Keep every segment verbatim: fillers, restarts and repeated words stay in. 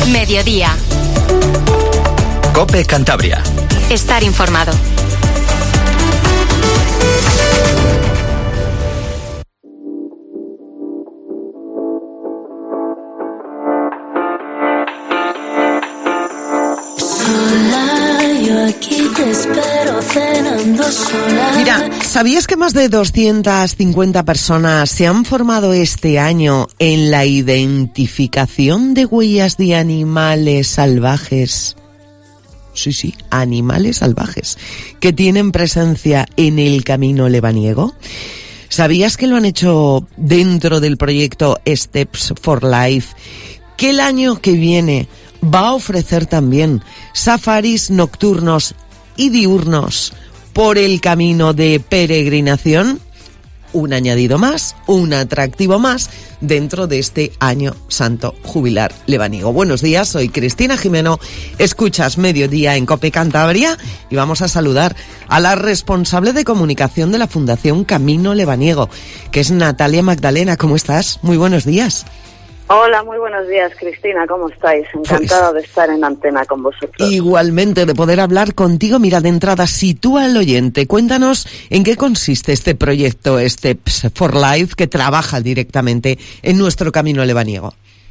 Mediodía. COPE Cantabria. Estar informado. Mira, ¿sabías que más de doscientas cincuenta personas se han formado este año en la identificación de huellas de animales salvajes? Sí, sí, animales salvajes, que tienen presencia en el camino lebaniego. ¿Sabías que lo han hecho dentro del proyecto Steps for Life? Que el año que viene va a ofrecer también safaris nocturnos y diurnos por el camino de peregrinación. Un añadido más, un atractivo más dentro de este año santo jubilar lebaniego. Buenos días, soy Cristina Jimeno, escuchas Mediodía en COPE Cantabria y vamos a saludar a la responsable de comunicación de la Fundación Camino Lebaniego, que es Natalia Magdalena. ¿Cómo estás? Muy buenos días. Hola, muy buenos días, Cristina, ¿cómo estáis? Encantada pues, de estar en antena con vosotros. Igualmente, de poder hablar contigo. Mira, de entrada, sitúa al oyente, cuéntanos en qué consiste este proyecto Steps for Life que trabaja directamente en nuestro camino lebaniego.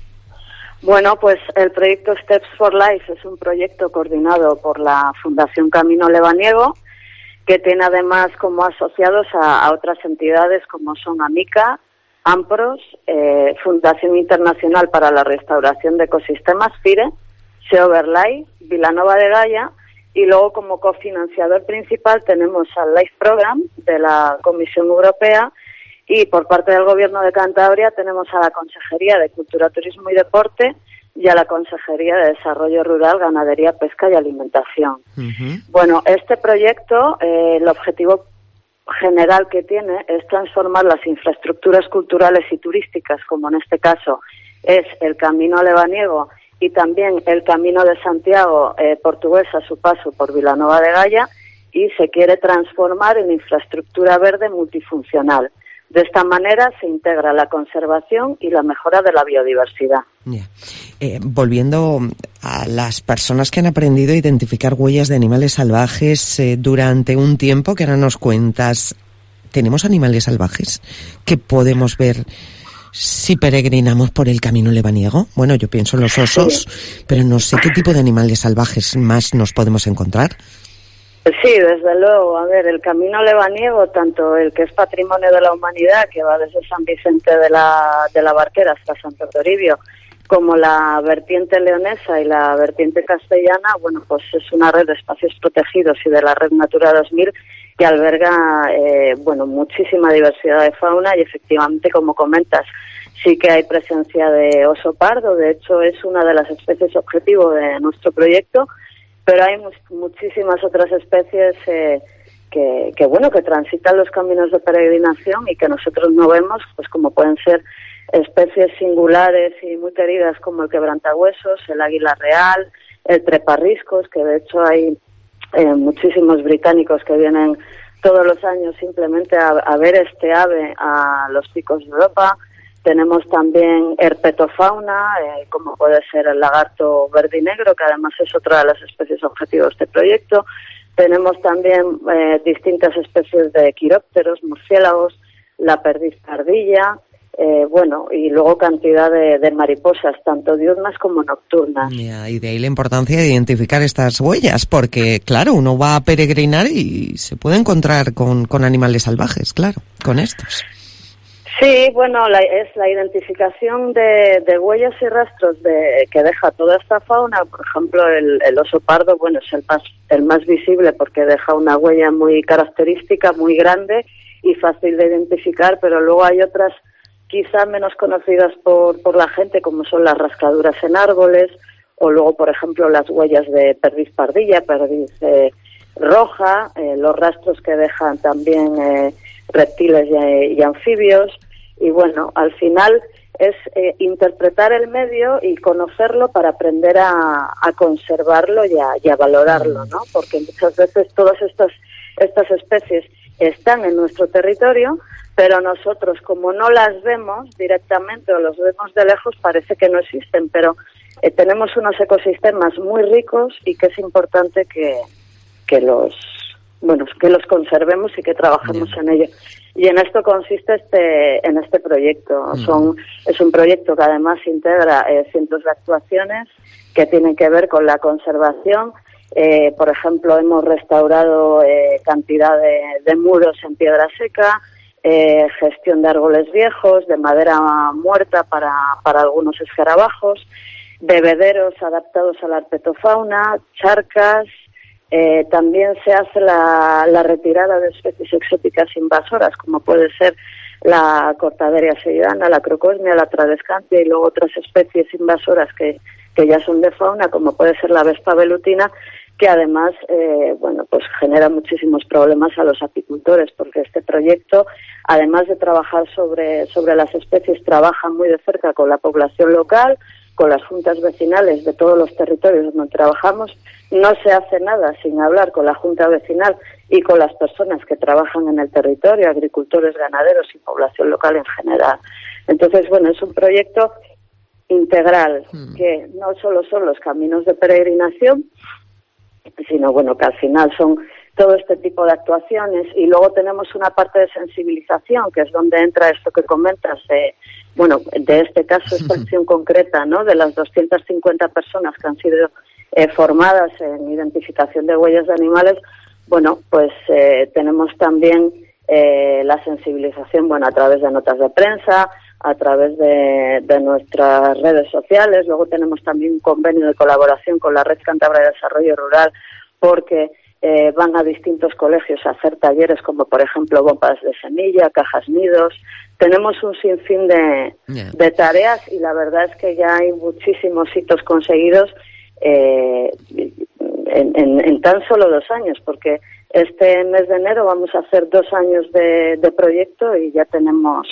Bueno, pues el proyecto Steps for Life es un proyecto coordinado por la Fundación Camino Lebaniego, que tiene además como asociados a, a otras entidades como son AMICA, AMPROS, eh, Fundación Internacional para la Restauración de Ecosistemas, FIRE, Seoverlife, Vilanova de Gaia, y luego como cofinanciador principal tenemos al Life Program de la Comisión Europea, y por parte del Gobierno de Cantabria tenemos a la Consejería de Cultura, Turismo y Deporte y a la Consejería de Desarrollo Rural, Ganadería, Pesca y Alimentación. Uh-huh. Bueno, este proyecto, eh, el objetivo general que tiene es transformar las infraestructuras culturales y turísticas, como en este caso es el Camino Lebaniego y también el Camino de Santiago eh, portugués a su paso por Vilanova de Gaia, y se quiere transformar en infraestructura verde multifuncional. De esta manera se integra la conservación y la mejora de la biodiversidad. Yeah. Eh, volviendo a las personas que han aprendido a identificar huellas de animales salvajes eh, durante un tiempo, que ahora nos cuentas, ¿tenemos animales salvajes que podemos ver si peregrinamos por el camino lebaniego? Bueno, yo pienso en los osos, sí, pero no sé qué tipo de animales salvajes más nos podemos encontrar. Sí, desde luego. A ver, el camino lebaniego, tanto el que es patrimonio de la humanidad, que va desde San Vicente de la, de la Barquera hasta Santo Toribio, como la vertiente leonesa y la vertiente castellana, bueno, pues es una red de espacios protegidos y de la Red Natura dos mil que alberga, eh, bueno, muchísima diversidad de fauna, y efectivamente, como comentas, sí que hay presencia de oso pardo. De hecho, es una de las especies objetivo de nuestro proyecto, pero hay mu- muchísimas otras especies eh, que, que, bueno, que transitan los caminos de peregrinación y que nosotros no vemos, pues como pueden ser especies singulares y muy queridas como el quebrantahuesos, el águila real, el treparriscos, que de hecho hay eh, muchísimos británicos que vienen todos los años simplemente a, a ver este ave a los picos de Europa. Tenemos también herpetofauna, eh, como puede ser el lagarto verde y negro, que además es otra de las especies objetivos de este proyecto. Tenemos también eh, distintas especies de quirópteros, murciélagos, la perdiz pardilla, eh, bueno, y luego cantidad de, de mariposas, tanto diurnas como nocturnas. Yeah, y de ahí la importancia de identificar estas huellas, porque, claro, uno va a peregrinar y se puede encontrar con, con animales salvajes, claro, con estos. Sí, bueno, la, es la identificación de, de huellas y rastros de, que deja toda esta fauna. Por ejemplo, el, el oso pardo, bueno, es el más, el más visible porque deja una huella muy característica, muy grande y fácil de identificar, pero luego hay otras quizá menos conocidas por, por la gente, como son las rascaduras en árboles, o luego, por ejemplo, las huellas de perdiz pardilla, perdiz eh, roja, eh, los rastros que dejan también eh, reptiles y, y anfibios. Y bueno, al final es eh, interpretar el medio y conocerlo para aprender a, a conservarlo y a, y a valorarlo, ¿no? Porque muchas veces todas estas estas especies están en nuestro territorio, pero nosotros, como no las vemos directamente o los vemos de lejos, parece que no existen. Pero eh, tenemos unos ecosistemas muy ricos y que es importante que, que los bueno que los conservemos y que trabajemos Bien. en ello. Y en esto consiste este en este proyecto. Mm. Son es un proyecto que además integra eh, cientos de actuaciones que tienen que ver con la conservación. Eh, por ejemplo, hemos restaurado eh, cantidad de, de muros en piedra seca, eh, gestión de árboles viejos, de madera muerta para, para algunos escarabajos, bebederos adaptados a la herpetofauna, charcas. Eh, también se hace la, la retirada de especies exóticas invasoras, como puede ser la cortaderia sellana, la crocosmia, la tradescantia y luego otras especies invasoras que, que ya son de fauna, como puede ser la vespa velutina, que además eh, bueno pues genera muchísimos problemas a los apicultores, porque este proyecto, además de trabajar sobre, sobre las especies, trabaja muy de cerca con la población local, con las juntas vecinales de todos los territorios donde trabajamos. No se hace nada sin hablar con la junta vecinal y con las personas que trabajan en el territorio, agricultores, ganaderos y población local en general. Entonces, bueno, es un proyecto integral, mm. que no solo son los caminos de peregrinación, sino bueno, que al final son todo este tipo de actuaciones, y luego tenemos una parte de sensibilización, que es donde entra esto que comentas, eh, bueno, de este caso, esta acción concreta, ¿no?, de las doscientas cincuenta personas que han sido eh, formadas en identificación de huellas de animales. Bueno, pues eh, tenemos también eh, la sensibilización, bueno, a través de notas de prensa, a través de, de nuestras redes sociales. Luego tenemos también un convenio de colaboración con la Red Cántabra de Desarrollo Rural, porque eh, van a distintos colegios a hacer talleres como, por ejemplo, bombas de semilla, cajas nidos. Tenemos un sinfín de, yeah. de tareas, y la verdad es que ya hay muchísimos hitos conseguidos eh, en, en, en tan solo dos años, porque este mes de enero vamos a hacer dos años de, de proyecto y ya tenemos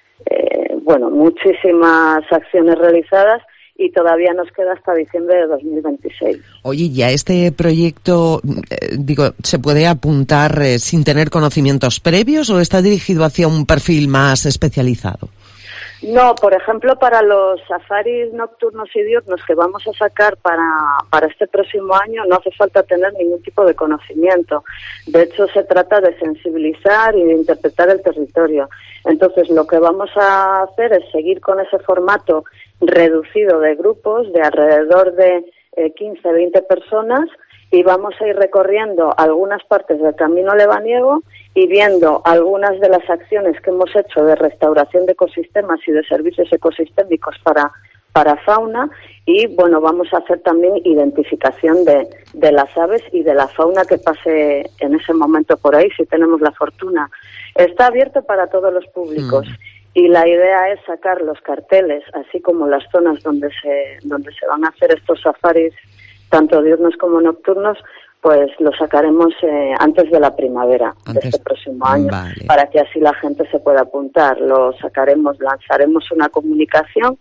eh, bueno muchísimas acciones realizadas, y todavía nos queda hasta diciembre de dos mil veintiséis. Oye, ¿ya este proyecto, eh, digo, se puede apuntar eh, sin tener conocimientos previos, o está dirigido hacia un perfil más especializado? No, por ejemplo, para los safaris nocturnos y diurnos que vamos a sacar para, para este próximo año, no hace falta tener ningún tipo de conocimiento. De hecho, se trata de sensibilizar y de interpretar el territorio. Entonces, lo que vamos a hacer es seguir con ese formato reducido de grupos de alrededor de eh, quince a veinte personas, y vamos a ir recorriendo algunas partes del camino lebaniego y viendo algunas de las acciones que hemos hecho de restauración de ecosistemas y de servicios ecosistémicos para, para fauna, y bueno, vamos a hacer también identificación de, de las aves y de la fauna que pase en ese momento por ahí, si tenemos la fortuna. Está abierto para todos los públicos. Mm. Y la idea es sacar los carteles, así como las zonas donde se donde se van a hacer estos safaris, tanto diurnos como nocturnos, pues lo sacaremos eh, antes de la primavera antes, de este próximo año, vale. Para que así la gente se pueda apuntar. Lo sacaremos, lanzaremos una comunicación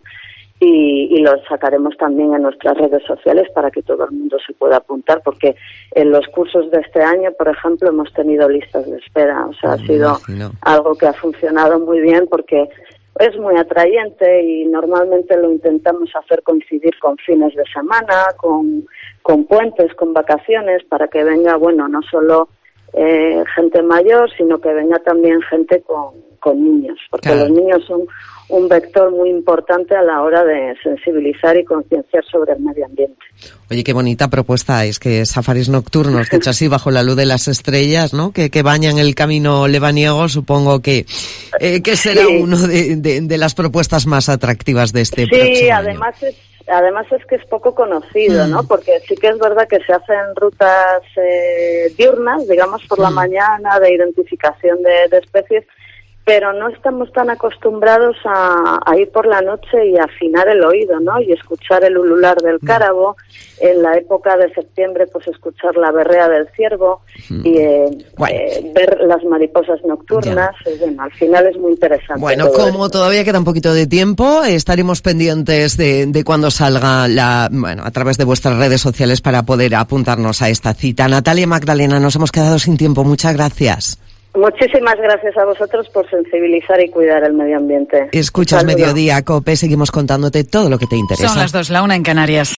y, y lo sacaremos también en nuestras redes sociales para que todo el mundo se pueda apuntar, porque en los cursos de este año, por ejemplo, hemos tenido listas de espera. O sea, no, ha sido no. algo que ha funcionado muy bien, porque es muy atrayente y normalmente lo intentamos hacer coincidir con fines de semana, con, con puentes, con vacaciones, para que venga, bueno, no solo eh, gente mayor, sino que venga también gente con, con niños, porque claro. los niños son un vector muy importante a la hora de sensibilizar y concienciar sobre el medio ambiente. Oye, qué bonita propuesta es, que safaris nocturnos, de hecho así bajo la luz de las estrellas, ¿no?, que, que bañan el camino lebaniego. Supongo que eh, que será sí. uno de, de, de las propuestas más atractivas de este sí, próximo Sí, además año. es además es que es poco conocido, mm. ¿no?, porque sí que es verdad que se hacen rutas eh, diurnas, digamos, por mm. la mañana, de identificación de, de especies, pero no estamos tan acostumbrados a, a ir por la noche y afinar el oído, ¿no?, y escuchar el ulular del cárabo. En la época de septiembre, pues escuchar la berrea del ciervo mm. y eh, bueno. eh, ver las mariposas nocturnas. Eh, bueno, al final es muy interesante. Bueno, como esto. Todavía queda un poquito de tiempo, estaremos pendientes de, de cuando salga la, bueno, a través de vuestras redes sociales, para poder apuntarnos a esta cita. Natalia Magdalena, nos hemos quedado sin tiempo. Muchas gracias. Muchísimas gracias a vosotros por sensibilizar y cuidar el medio ambiente. Escuchas Mediodía, COPE, seguimos contándote todo lo que te interesa. Son las dos, la una en Canarias.